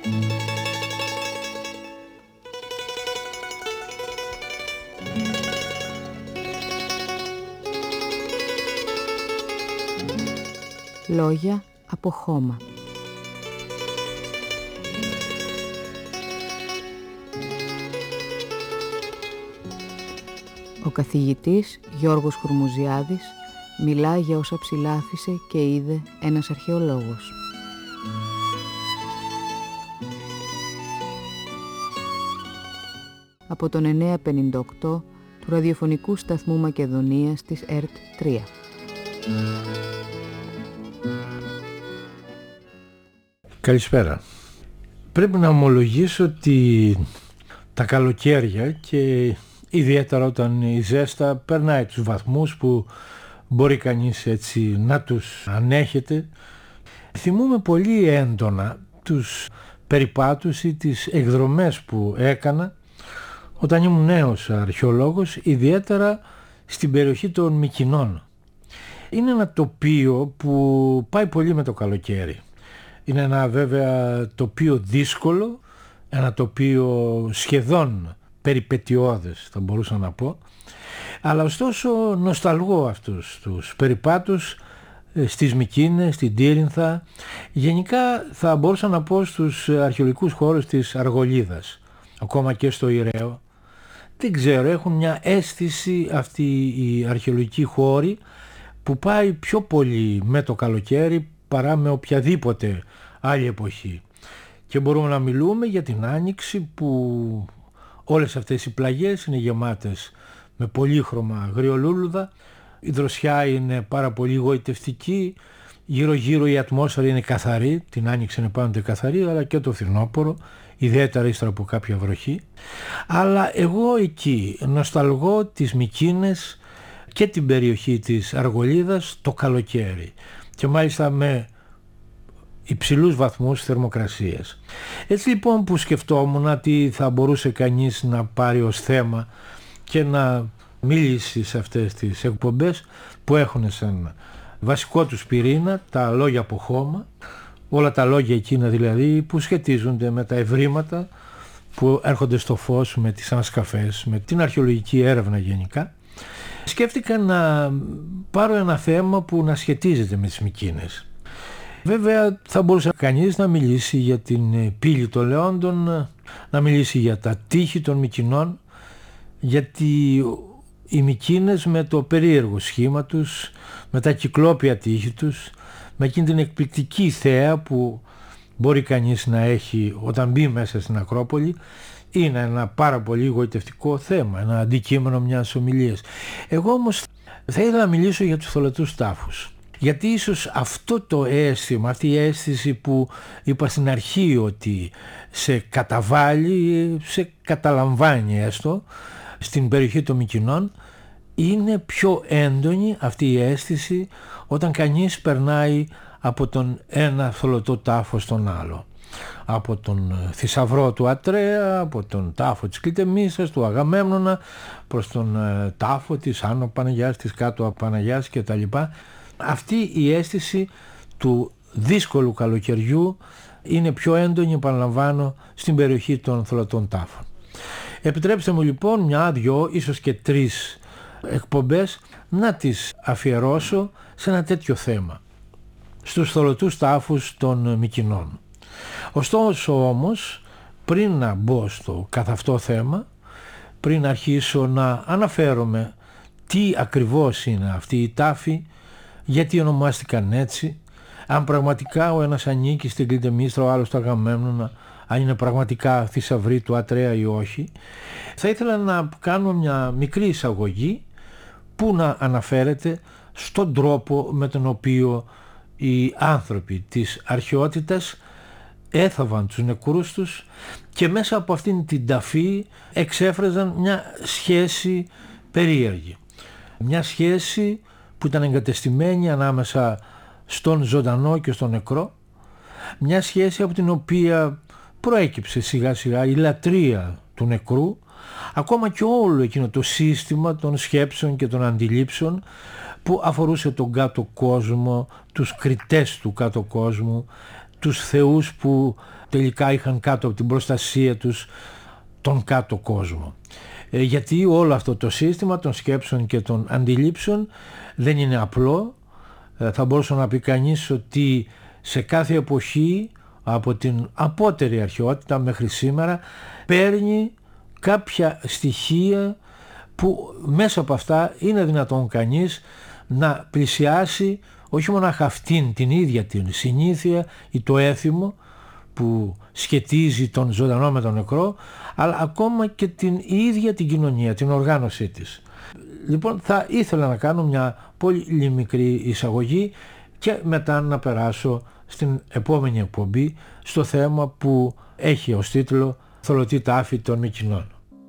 Λόγια από χώμα. Ο καθηγητής Γιώργος Χουρμουζιάδης μιλά για όσα ψηλά άφησε και είδε ένας αρχαιολόγος. Από τον 958 του ραδιοφωνικού σταθμού Μακεδονίας της ΕΡΤ 3. Καλησπέρα. Πρέπει να ομολογήσω ότι τα καλοκαίρια και ιδιαίτερα όταν η ζέστα περνάει τους βαθμούς που μπορεί κανείς έτσι να τους ανέχεται, θυμούμαι πολύ έντονα τους περιπάτους ή τις εκδρομές που έκανα όταν ήμουν νέος αρχαιολόγος, ιδιαίτερα στην περιοχή των Μυκηνών. Είναι ένα τοπίο που πάει πολύ με το καλοκαίρι. Είναι ένα βέβαια τοπίο δύσκολο, ένα τοπίο σχεδόν περιπετειώδες θα μπορούσα να πω, αλλά ωστόσο νοσταλγώ αυτούς τους περιπάτους στις Μυκήνες, στην Τύρινθα, γενικά θα μπορούσα να πω στους αρχαιολογικούς χώρους της Αργολίδας, ακόμα και στο Ηραίο. Δεν ξέρω, έχουν μια αίσθηση αυτοί οι αρχαιολογικοί χώροι που πάει πιο πολύ με το καλοκαίρι παρά με οποιαδήποτε άλλη εποχή. Και μπορούμε να μιλούμε για την Άνοιξη που όλες αυτές οι πλαγιές είναι γεμάτες με πολύχρωμα αγριολούλουδα, η δροσιά είναι πάρα πολύ γοητευτική, γύρω γύρω η ατμόσφαιρα είναι καθαρή, την Άνοιξη είναι πάντοτε καθαρή, αλλά και το φθινόπωρο, ιδιαίτερα ύστερα από κάποια βροχή. Αλλά εγώ εκεί νοσταλγώ τις Μυκήνες και την περιοχή της Αργολίδας το καλοκαίρι και μάλιστα με υψηλούς βαθμούς θερμοκρασίας. Έτσι λοιπόν που σκεφτόμουν τι θα μπορούσε κανείς να πάρει ως θέμα και να μιλήσει σε αυτές τις εκπομπές που έχουν σαν βασικό τους πυρήνα τα λόγια από χώμα, όλα τα λόγια εκείνα δηλαδή που σχετίζονται με τα ευρήματα που έρχονται στο φως με τις ανασκαφές, με την αρχαιολογική έρευνα γενικά. Σκέφτηκα να πάρω ένα θέμα που να σχετίζεται με τις Μυκήνες. Βέβαια θα μπορούσε κανείς να μιλήσει για την πύλη των Λεόντων, να μιλήσει για τα τείχη των Μυκηνών, γιατί οι Μυκήνες με το περίεργο σχήμα τους, με τα κυκλόπια τείχη τους, με εκείνη την εκπληκτική θέα που μπορεί κανείς να έχει όταν μπει μέσα στην Ακρόπολη, είναι ένα πάρα πολύ γοητευτικό θέμα, ένα αντικείμενο μιας ομιλίας. Εγώ όμως θα ήθελα να μιλήσω για τους θολωτούς τάφους. Γιατί ίσως αυτό το αίσθημα, αυτή η αίσθηση που είπα στην αρχή ότι σε καταβάλει, σε καταλαμβάνει έστω, στην περιοχή των Μυκηνών, είναι πιο έντονη αυτή η αίσθηση όταν κανείς περνάει από τον ένα θολωτό τάφο στον άλλο. Από τον θησαυρό του Ατρέα, από τον τάφο της Κλητεμίσας, του Αγαμέμνονα, προς τον τάφο της Άνω Παναγιάς, της Κάτω Παναγιάς κτλ. Αυτή η αίσθηση του δύσκολου καλοκαιριού είναι πιο έντονη, επαναλαμβάνω, στην περιοχή των θολωτών τάφων. Επιτρέψτε μου λοιπόν μια, δυο, ίσως και τρεις εκπομπές να τις αφιερώσω σε ένα τέτοιο θέμα, στους θολωτούς τάφους των Μυκηνών. Ωστόσο όμως, πριν να μπω στο καθ' αυτό θέμα, πριν αρχίσω να αναφέρομαι τι ακριβώς είναι αυτοί οι τάφοι, γιατί ονομάστηκαν έτσι, αν πραγματικά ο ένας ανήκει στην Κλητεμίστρα, ο άλλος στο Αγαμέμνονα, αν είναι πραγματικά θησαυροί του Ατρέα ή όχι, θα ήθελα να κάνω μια μικρή εισαγωγή που να αναφέρεται στον τρόπο με τον οποίο οι άνθρωποι της αρχαιότητας έθαβαν τους νεκρούς τους και μέσα από αυτήν την ταφή εξέφραζαν μια σχέση περίεργη. Μια σχέση που ήταν εγκατεστημένη ανάμεσα στον ζωντανό και στον νεκρό, μια σχέση από την οποία προέκυψε σιγά σιγά η λατρεία του νεκρού, ακόμα και όλο εκείνο το σύστημα των σκέψεων και των αντιλήψεων που αφορούσε τον κάτω κόσμο, τους κριτές του κάτω κόσμου, τους θεούς που τελικά είχαν κάτω από την προστασία τους τον κάτω κόσμο. Γιατί όλο αυτό το σύστημα των σκέψεων και των αντιλήψεων δεν είναι απλό. Θα μπορούσε να πει κανείς ότι σε κάθε εποχή από την απότερη αρχαιότητα μέχρι σήμερα παίρνει κάποια στοιχεία που μέσα από αυτά είναι δυνατόν κανείς να πλησιάσει όχι μόνο αυτήν την ίδια την συνήθεια ή το έθιμο που σχετίζει τον ζωντανό με τον νεκρό, αλλά ακόμα και την ίδια την κοινωνία, την οργάνωσή της. Λοιπόν, θα ήθελα να κάνω μια πολύ μικρή εισαγωγή και μετά να περάσω στην επόμενη εκπομπή στο θέμα που έχει ως τίτλο «Θωλωτή τάφη των Μυκηνών».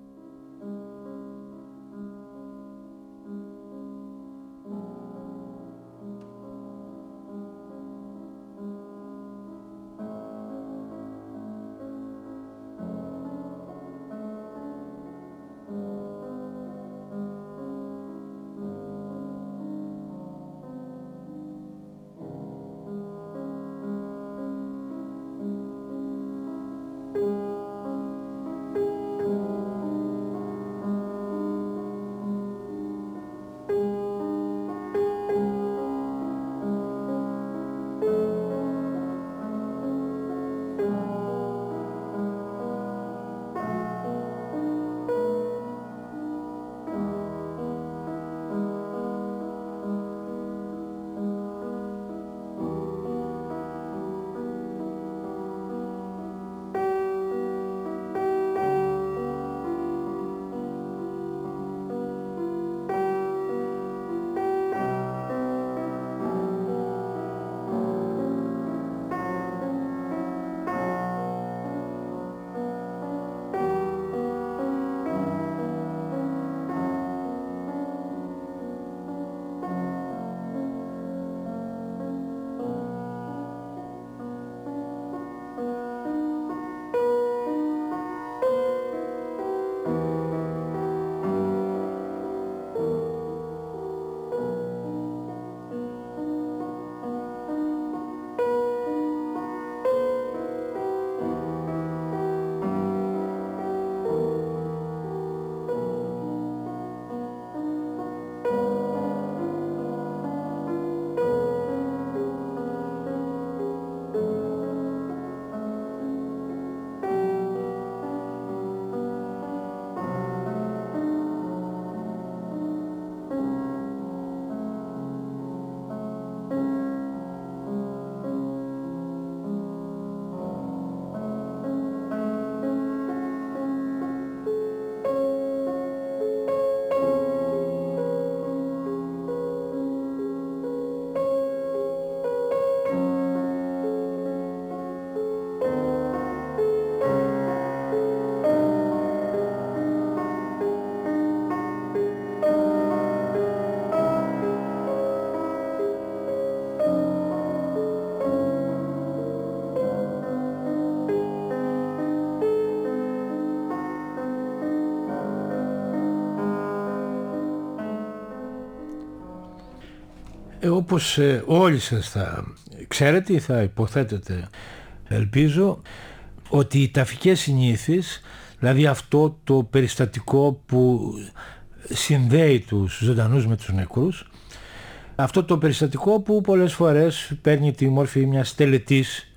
Όπως όλοι σας θα ξέρετε ή θα υποθέτετε, ελπίζω, ότι οι ταφικές συνήθεις, δηλαδή αυτό το περιστατικό που συνδέει τους ζωντανούς με τους νεκρούς, αυτό το περιστατικό που πολλές φορές παίρνει τη μόρφη μιας τελετής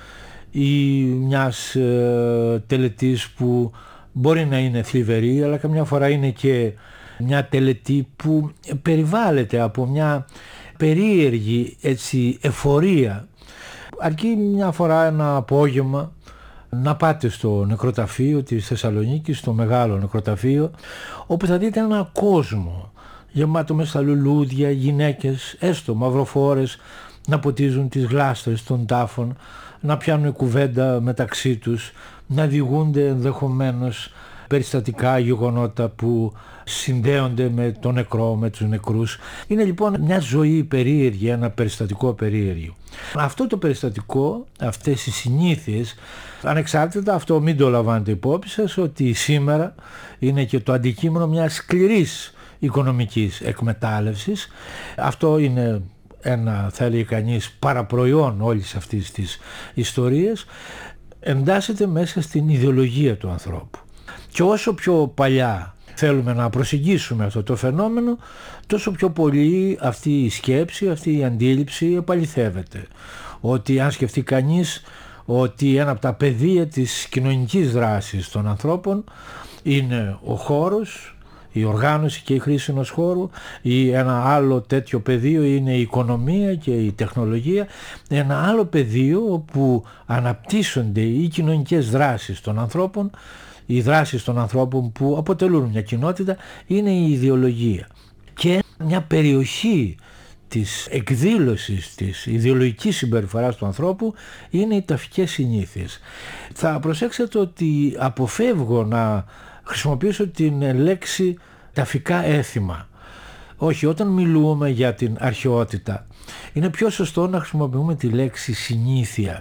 ή μιας τελετής που μπορεί να είναι θλιβερή, αλλά καμιά φορά είναι και μια τελετή που περιβάλλεται από μια περίεργη έτσι εφορία. Αρκεί μια φορά ένα απόγευμα να πάτε στο νεκροταφείο της Θεσσαλονίκης, στο μεγάλο νεκροταφείο, όπου θα δείτε έναν κόσμο γεμάτο με στα λουλούδια, γυναίκες, έστω μαυροφόρες, να ποτίζουν τις γλάστρες των τάφων, να πιάνουν κουβέντα μεταξύ τους, να διηγούνται ενδεχομένως περιστατικά γεγονότα που συνδέονται με τον νεκρό, με τους νεκρούς. Είναι λοιπόν μια ζωή περίεργη, ένα περιστατικό περίεργο. Αυτό το περιστατικό, αυτές οι συνήθειες, ανεξάρτητα, αυτό μην το λαμβάνετε υπόψη σας, ότι σήμερα είναι και το αντικείμενο μιας σκληρής οικονομικής εκμετάλλευσης. Αυτό είναι ένα, θα έλεγε κανείς, παραπροϊόν όλης αυτής της ιστορίας, εντάσσεται μέσα στην ιδεολογία του ανθρώπου. Και όσο πιο παλιά θέλουμε να προσεγγίσουμε αυτό το φαινόμενο, τόσο πιο πολύ αυτή η σκέψη, αυτή η αντίληψη επαληθεύεται. Ότι αν σκεφτεί κανείς ότι ένα από τα πεδία της κοινωνικής δράσης των ανθρώπων είναι ο χώρος, η οργάνωση και η χρήση ενός χώρου, ή ένα άλλο τέτοιο πεδίο είναι η οικονομία και η τεχνολογία, ένα άλλο πεδίο όπου αναπτύσσονται οι κοινωνικές δράσεις των ανθρώπων, οι δράσεις των ανθρώπων που αποτελούν μια κοινότητα, είναι η ιδεολογία. Και μια περιοχή της εκδήλωσης της ιδεολογικής συμπεριφοράς του ανθρώπου είναι οι ταφικές συνήθειες. Θα προσέξετε ότι αποφεύγω να χρησιμοποιήσω την λέξη ταφικά έθιμα. Όχι, όταν μιλούμε για την αρχαιότητα είναι πιο σωστό να χρησιμοποιούμε τη λέξη συνήθεια,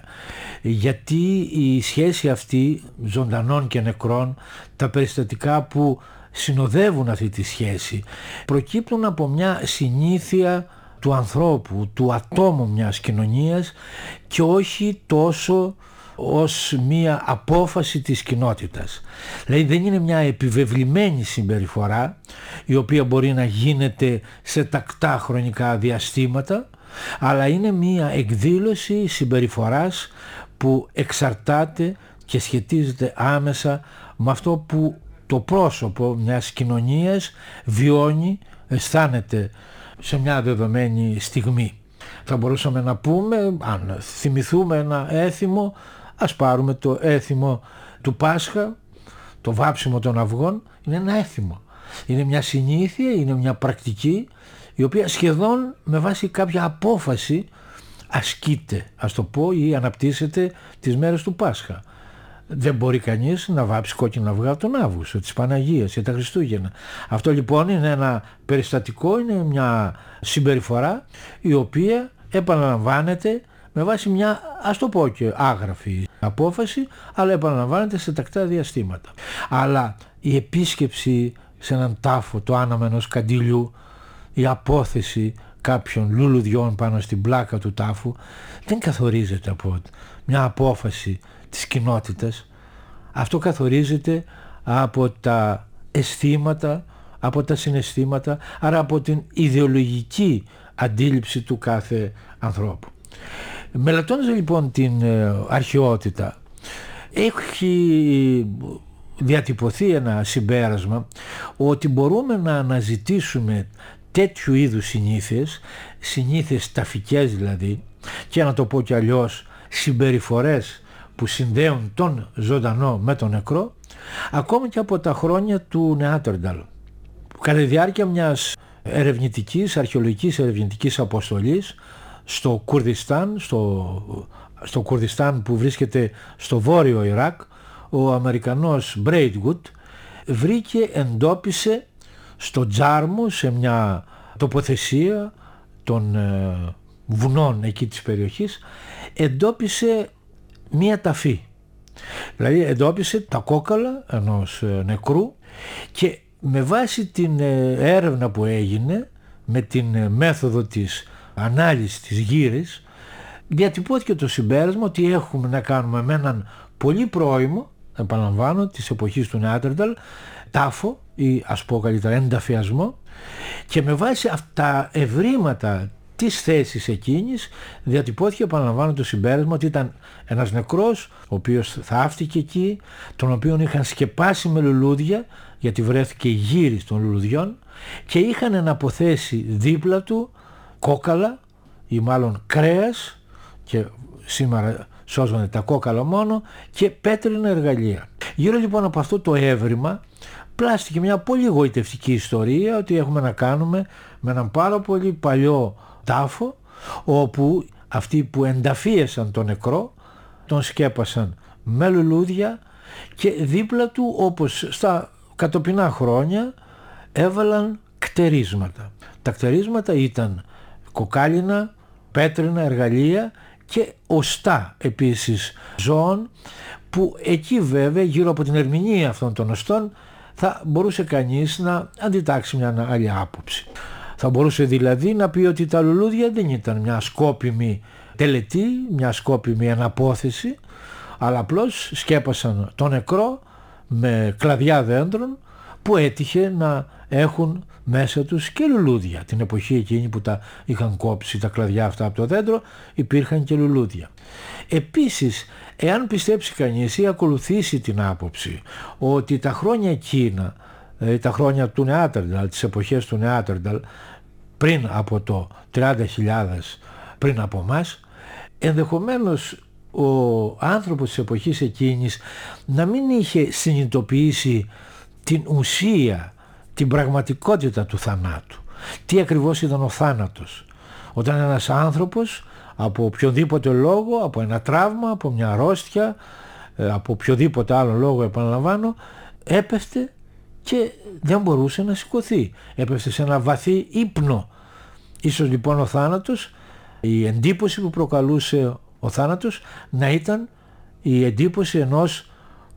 γιατί η σχέση αυτή ζωντανών και νεκρών, τα περιστατικά που συνοδεύουν αυτή τη σχέση, προκύπτουν από μια συνήθεια του ανθρώπου, του ατόμου μιας κοινωνίας, και όχι τόσο ως μια απόφαση της κοινότητας. Δηλαδή δεν είναι μια επιβεβλημένη συμπεριφορά η οποία μπορεί να γίνεται σε τακτά χρονικά διαστήματα, αλλά είναι μια εκδήλωση συμπεριφοράς που εξαρτάται και σχετίζεται άμεσα με αυτό που το πρόσωπο μιας κοινωνίας βιώνει, αισθάνεται σε μια δεδομένη στιγμή. Θα μπορούσαμε να πούμε, αν θυμηθούμε ένα έθιμο, ας πάρουμε το έθιμο του Πάσχα, το βάψιμο των αυγών, είναι ένα έθιμο. Είναι μια συνήθεια, είναι μια πρακτική η οποία σχεδόν με βάση κάποια απόφαση ασκείται, ας το πω, ή αναπτύσσεται τις μέρες του Πάσχα. Δεν μπορεί κανείς να βάψει κόκκινα αυγά από τον Αύγουστο, της Παναγίας ή τα Χριστούγεννα. Αυτό λοιπόν είναι ένα περιστατικό, είναι μια συμπεριφορά η οποία επαναλαμβάνεται με βάση μια, ας το πω και άγραφη απόφαση, αλλά επαναλαμβάνεται σε τακτά διαστήματα. Αλλά η επίσκεψη σε έναν τάφο, το άναμα ενός καντήλιου, η απόθεση κάποιων λουλουδιών πάνω στην πλάκα του τάφου δεν καθορίζεται από μια απόφαση της κοινότητας. Αυτό καθορίζεται από τα αισθήματα, από τα συναισθήματα, άρα από την ιδεολογική αντίληψη του κάθε ανθρώπου. Μελετώντας λοιπόν την αρχαιότητα, έχει διατυπωθεί ένα συμπέρασμα ότι μπορούμε να αναζητήσουμε τέτοιου είδους συνήθειες ταφικές δηλαδή, και να το πω κι αλλιώς συμπεριφορές που συνδέουν τον ζωντανό με τον νεκρό, ακόμη και από τα χρόνια του Νεάντερνταλ. Κατά τη διάρκεια μιας αρχαιολογικής ερευνητικής αποστολής στο Κουρδιστάν, στο Κουρδιστάν που βρίσκεται στο βόρειο Ιράκ, ο Αμερικανός Braidwood εντόπισε στο Τζάρμο, σε μια τοποθεσία των βουνών εκεί της περιοχής, εντόπισε μία ταφή. Δηλαδή εντόπισε τα κόκαλα ενός νεκρού, και με βάση την έρευνα που έγινε με την μέθοδο της ανάλυσης της γύρης, διατυπώθηκε το συμπέρασμα ότι έχουμε να κάνουμε με έναν πολύ πρώιμο, επαναλαμβάνω, της εποχής του Νεάντερνταλ, τάφο ή ας πω καλύτερα ενταφιασμό, και με βάση αυτά τα ευρήματα της θέσης εκείνης διατυπώθηκε, επαναλαμβάνω, το συμπέρασμα ότι ήταν ένας νεκρός ο οποίος θαύτηκε εκεί, τον οποίον είχαν σκεπάσει με λουλούδια, γιατί βρέθηκε η γύρις των λουλουδιών, και είχαν εναποθέσει δίπλα του κόκαλα ή μάλλον κρέας, και σήμερα σώζονται τα κόκαλα μόνο, και πέτρινα εργαλεία. Γύρω λοιπόν από αυτό το έβριμα πλάστηκε μια πολύ γοητευτική ιστορία, ότι έχουμε να κάνουμε με έναν πάρα πολύ παλιό τάφο, όπου αυτοί που ενταφίεσαν τον νεκρό τον σκέπασαν με λουλούδια, και δίπλα του, όπως στα κατοπινά χρόνια, έβαλαν κτερίσματα. Τα κτερίσματα ήταν κοκάλινα, πέτρινα εργαλεία και οστά επίσης ζώων, που εκεί βέβαια γύρω από την ερμηνεία αυτών των οστών θα μπορούσε κανείς να αντιτάξει μια άλλη άποψη. Θα μπορούσε δηλαδή να πει ότι τα λουλούδια δεν ήταν μια σκόπιμη τελετή, μια σκόπιμη αναπόθεση, αλλά απλώς σκέπασαν το νεκρό με κλαδιά δέντρων που έτυχε να έχουν μέσα τους και λουλούδια. Την εποχή εκείνη που τα είχαν κόψει τα κλαδιά αυτά από το δέντρο, υπήρχαν και λουλούδια. Επίσης, εάν πιστέψει κανείς ή ακολουθήσει την άποψη ότι τα χρόνια εκείνα, τα χρόνια του Νεάτερνταλ, τις εποχές του Νεάτερνταλ, πριν από το 30.000 πριν από μας, ενδεχομένως ο άνθρωπος της εποχής εκείνης να μην είχε συνειδητοποιήσει την ουσία, την πραγματικότητα του θανάτου. Τι ακριβώς ήταν ο θάνατος? Όταν ένας άνθρωπος από οποιοδήποτε λόγο, από ένα τραύμα, από μια αρρώστια, από οποιοδήποτε άλλο λόγο, επαναλαμβάνω, έπεφτε και δεν μπορούσε να σηκωθεί. Έπεφτε σε ένα βαθύ ύπνο. Ίσως λοιπόν ο θάνατος, η εντύπωση που προκαλούσε ο θάνατος να ήταν η εντύπωση ενός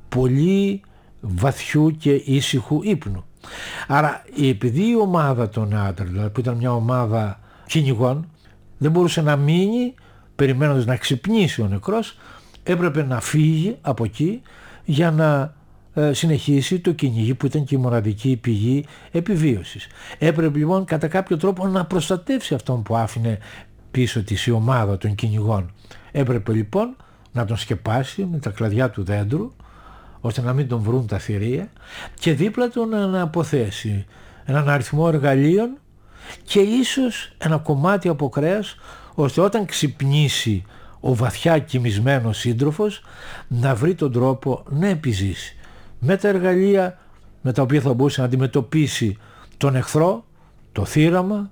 πολύ βαθιού και ήσυχου ύπνου. Άρα επειδή η ομάδα των Νεάτερνταλ, που ήταν μια ομάδα κυνηγών, δεν μπορούσε να μείνει περιμένοντας να ξυπνήσει ο νεκρός, έπρεπε να φύγει από εκεί για να συνεχίσει το κυνήγι που ήταν και η μοναδική πηγή επιβίωσης. Έπρεπε λοιπόν κατά κάποιο τρόπο να προστατεύσει αυτόν που άφηνε πίσω της η ομάδα των κυνηγών. Έπρεπε λοιπόν να τον σκεπάσει με τα κλαδιά του δέντρου ώστε να μην τον βρουν τα θηρία και δίπλα του να αποθέσει έναν αριθμό εργαλείων και ίσως ένα κομμάτι από κρέας, ώστε όταν ξυπνήσει ο βαθιά κοιμισμένος σύντροφος να βρει τον τρόπο να επιζήσει με τα εργαλεία με τα οποία θα μπορούσε να αντιμετωπίσει τον εχθρό, το θύραμα,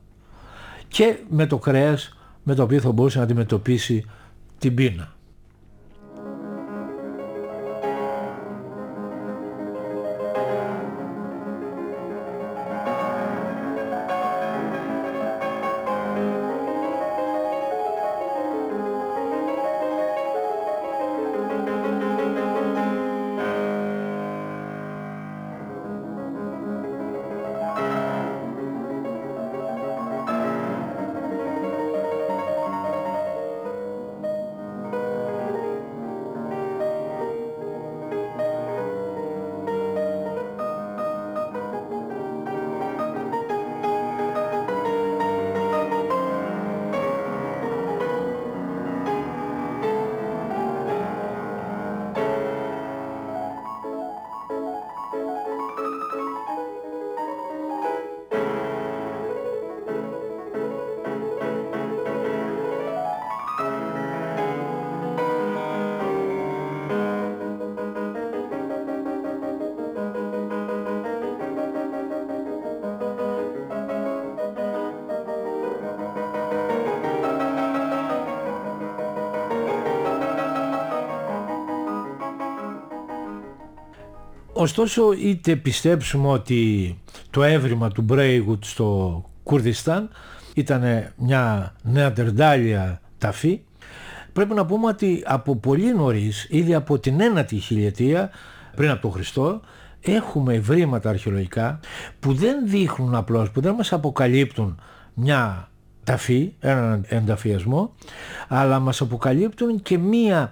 και με το κρέας με το οποίο θα μπορούσε να αντιμετωπίσει την πείνα. Ωστόσο, είτε πιστέψουμε ότι το έβριμα του Μπρέιγουτ στο Κουρδιστάν ήταν μια νεαντερντάλια ταφή, πρέπει να πούμε ότι από πολύ νωρίς, ήδη από την 9η χιλιετία πριν από τον Χριστό, έχουμε ευρήματα αρχαιολογικά που δεν δείχνουν απλώς, που δεν μας αποκαλύπτουν μια ταφή, έναν ενταφιασμό, αλλά μας αποκαλύπτουν και μια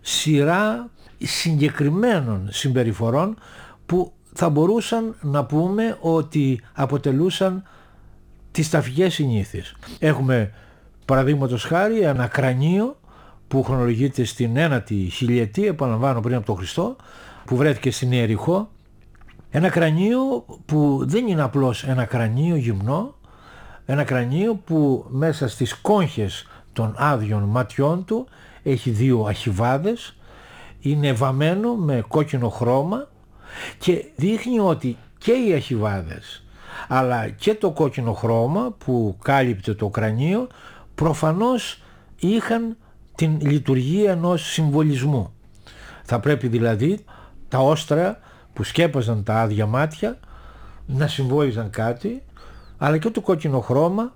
σειρά συγκεκριμένων συμπεριφορών που θα μπορούσαν να πούμε ότι αποτελούσαν τις ταφικές συνήθειες. Έχουμε παραδείγματος χάρη ένα κρανίο που χρονολογείται στην 9η χιλιετία, επαναλαμβάνω, πριν από τον Χριστό, που βρέθηκε στην Ιεριχώ. Ένα κρανίο που δεν είναι απλώς ένα κρανίο γυμνό, ένα κρανίο που μέσα στις κόγχες των άδειων ματιών του έχει δύο αχιβάδες, είναι βαμμένο με κόκκινο χρώμα και δείχνει ότι και οι αχιβάδες αλλά και το κόκκινο χρώμα που κάλυπτε το κρανίο προφανώς είχαν την λειτουργία ενός συμβολισμού. Θα πρέπει δηλαδή τα όστρα που σκέπαζαν τα άδεια μάτια να συμβόλιζαν κάτι, αλλά και το κόκκινο χρώμα,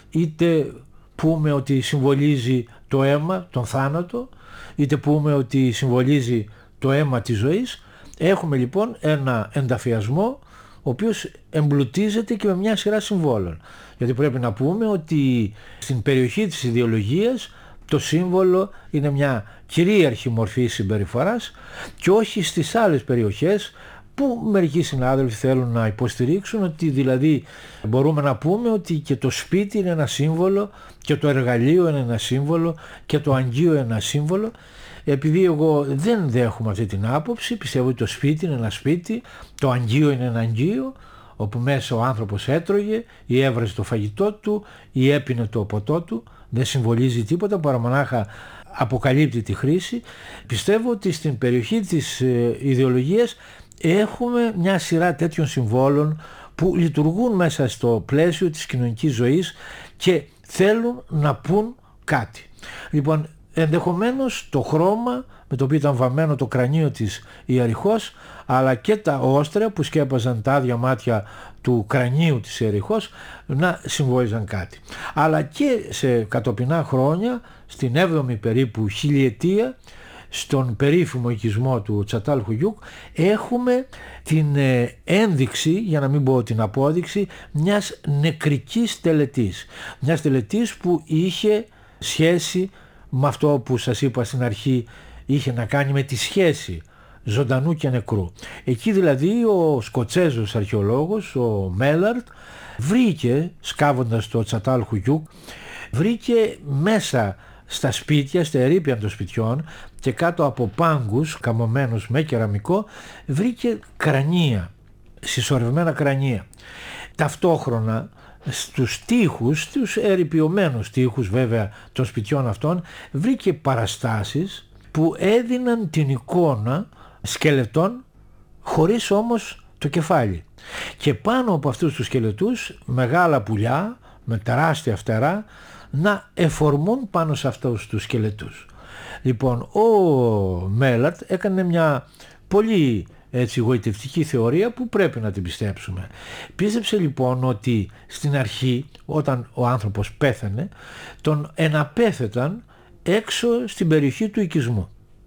είτε πούμε ότι συμβολίζει το αίμα, τον θάνατο, είτε πούμε ότι συμβολίζει το αίμα της ζωής. Έχουμε λοιπόν ένα ενταφιασμό ο οποίος εμπλουτίζεται και με μια σειρά συμβόλων. Γιατί πρέπει να πούμε ότι στην περιοχή της ιδεολογίας το σύμβολο είναι μια κυρίαρχη μορφή συμπεριφοράς και όχι στις άλλες περιοχές που μερικοί συνάδελφοι θέλουν να υποστηρίξουν ότι δηλαδή μπορούμε να πούμε ότι και το σπίτι είναι ένα σύμβολο και το εργαλείο είναι ένα σύμβολο και το αγγείο είναι ένα σύμβολο. Επειδή εγώ δεν δέχομαι αυτή την άποψη, πιστεύω ότι το σπίτι είναι ένα σπίτι, το αγγείο είναι ένα αγγείο, όπου μέσα ο άνθρωπος έτρωγε ή έβραζε το φαγητό του ή έπινε το ποτό του, δεν συμβολίζει τίποτα παρά μονάχα αποκαλύπτει τη χρήση. Πιστεύω ότι στην περιοχή της ιδεολογίας έχουμε μια σειρά τέτοιων συμβόλων που λειτουργούν μέσα στο πλαίσιο της κοινωνικής ζωής και θέλουν να πούν κάτι. Λοιπόν, ενδεχομένως το χρώμα με το οποίο ήταν βαμμένο το κρανίο της Ιεριχώς, αλλά και τα όστρια που σκέπαζαν τα άδεια μάτια του κρανίου της Ιεριχώς να συμβόλιζαν κάτι. Αλλά και σε κατοπινά χρόνια, στην 7η περίπου χιλιετία, στον περίφημο οικισμό του Τσατάλχουγιούκ, έχουμε την ένδειξη, για να μην πω την απόδειξη, μιας νεκρικής τελετής. Μιας τελετής που είχε σχέση με αυτό που σας είπα στην αρχή, είχε να κάνει με τη σχέση ζωντανού και νεκρού. Εκεί δηλαδή ο Σκοτσέζος αρχαιολόγος, ο Μέλαρτ, βρήκε, σκάβοντας το Τσατάλχουγιούκ, βρήκε μέσα στα σπίτια, στα ερείπια των σπιτιών και κάτω από πάγκους καμωμένους με κεραμικό, βρήκε κρανία, συσσωρευμένα κρανία. Ταυτόχρονα στους τοίχους, στους ερειπιωμένους τοίχους βέβαια των σπιτιών αυτών, βρήκε παραστάσεις που έδιναν την εικόνα σκελετών χωρίς όμως το κεφάλι. Και πάνω από αυτούς τους σκελετούς μεγάλα πουλιά με τεράστια φτερά να εφορμούν πάνω σε αυτούς τους σκελετούς. Λοιπόν, ο Μέλαρτ έκανε μια πολύ έτσι γοητευτική θεωρία που πρέπει να την πιστέψουμε. Πίστεψε λοιπόν ότι στην αρχή, όταν ο άνθρωπος πέθανε, τον εναπέθεταν έξω στην περιοχή του οικισμού.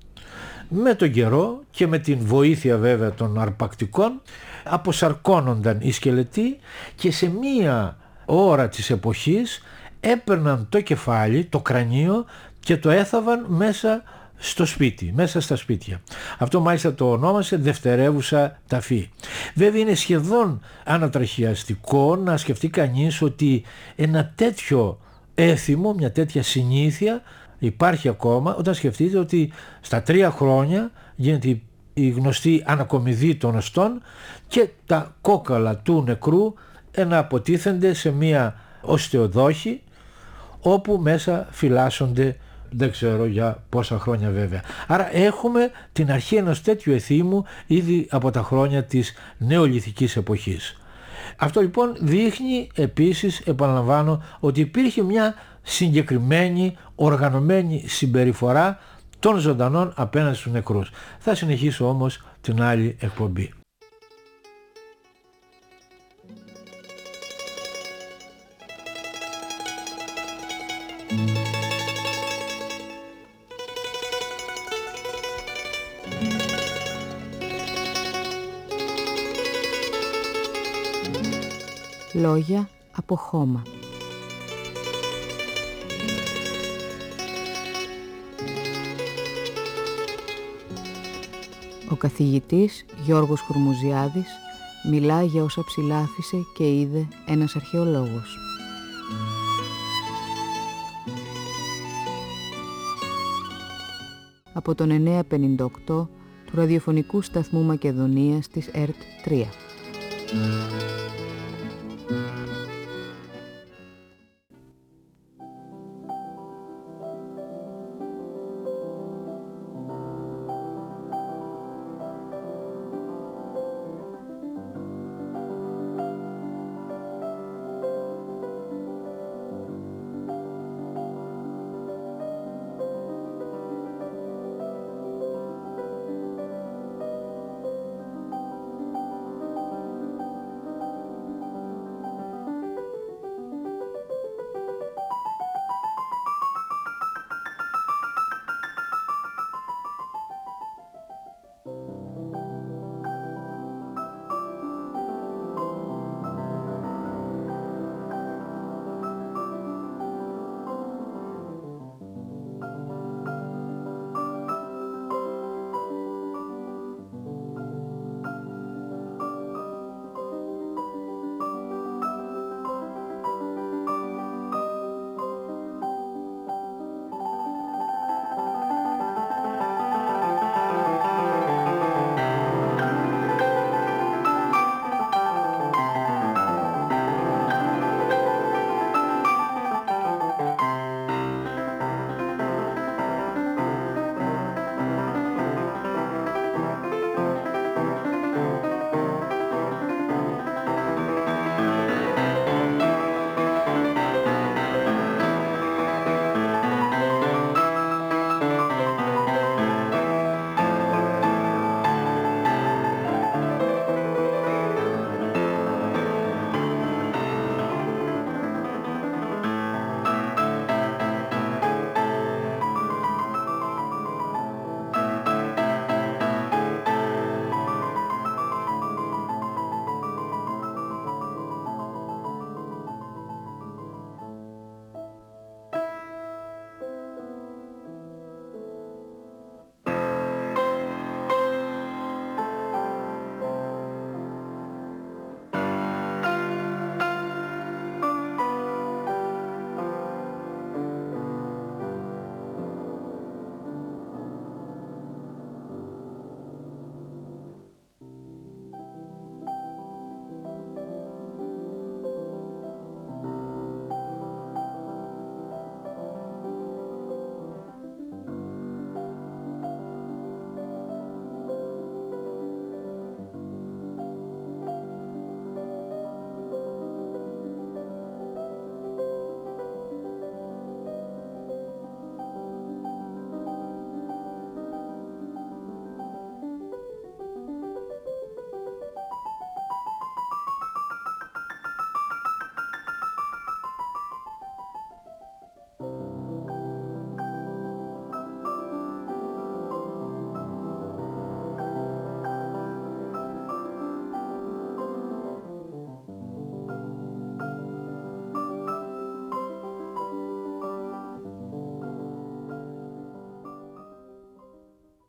Με τον καιρό και με την βοήθεια βέβαια των αρπακτικών αποσαρκώνονταν οι σκελετοί και σε μία ώρα της εποχής έπαιρναν το κεφάλι, το κρανίο και το έθαβαν μέσα στο σπίτι, μέσα στα σπίτια. Αυτό μάλιστα το ονόμασε δευτερεύουσα ταφή. Βέβαια είναι σχεδόν ανατραχιαστικό να σκεφτεί κανείς ότι ένα τέτοιο έθιμο, μια τέτοια συνήθεια υπάρχει ακόμα όταν σκεφτείτε ότι στα 3 χρόνια γίνεται η γνωστή ανακομιδή των οστών και τα κόκαλα του νεκρού αποτίθενται σε μια οστεοδόχη όπου μέσα φυλάσσονται δεν ξέρω για πόσα χρόνια βέβαια. Άρα έχουμε την αρχή ενός τέτοιου εθήμου ήδη από τα χρόνια της νεολιθικής εποχής. Αυτό λοιπόν δείχνει επίσης, επαναλαμβάνω, ότι υπήρχε μια συγκεκριμένη οργανωμένη συμπεριφορά των ζωντανών απέναντι στους νεκρούς. Θα συνεχίσω όμως την άλλη εκπομπή. Λόγια από χώμα. Ο καθηγητής Γιώργος Χουρμουζιάδης μιλά για όσα ψηλάφισε και είδε ένας αρχαιολόγος. Από τον 958 του ραδιοφωνικού σταθμού Μακεδονίας της ΕΡΤ 3.